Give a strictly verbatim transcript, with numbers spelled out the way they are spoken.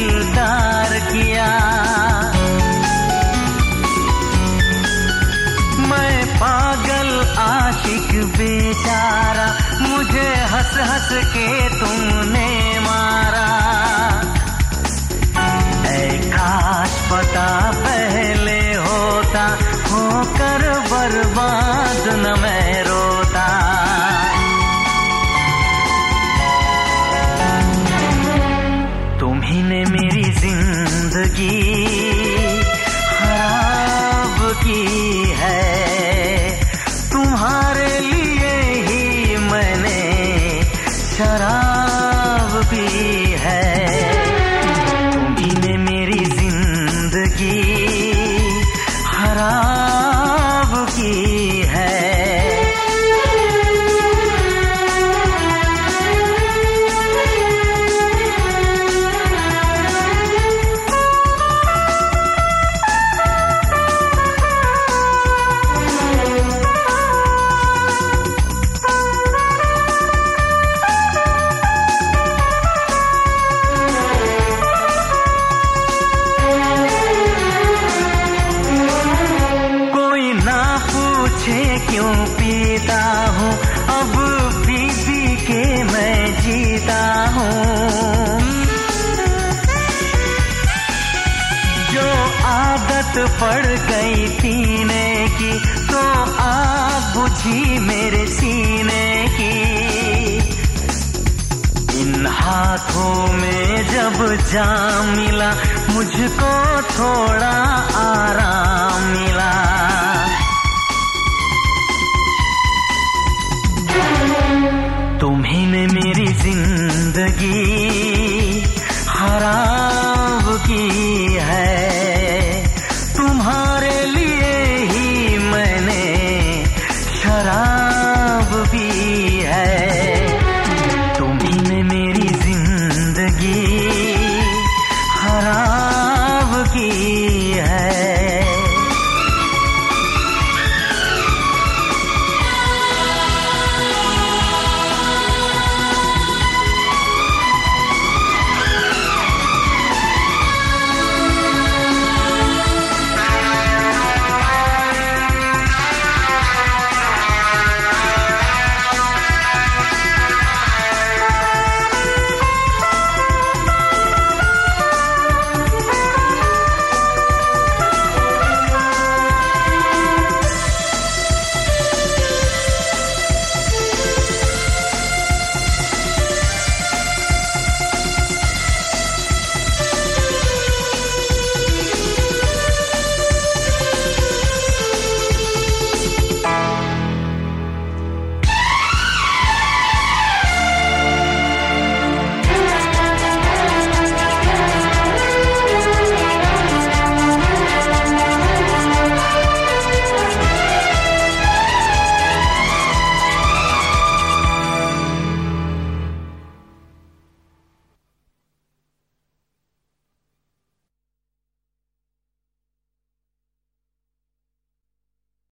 दिलदार किया। मैं पागल आशिक बेचारा, मुझे हंस हंस के तुमने मारा। ऐ काश पता पहले होता, होकर बर्बाद न मैं रोता। तुम्ही ने मेरी जिंदगी खराब की है, तुम्हारे लिए ही मैंने शराब पी है। तुम्ही ने मेरी जिंदगी खराब की है। क्यों पीता हूँ अब पी पी के मैं जीता हूँ। जो आदत पड़ गई पीने की, तो आग बुझी मेरे सीने की। इन हाथों में जब जाम मिला, मुझको थोड़ा आराम मिला।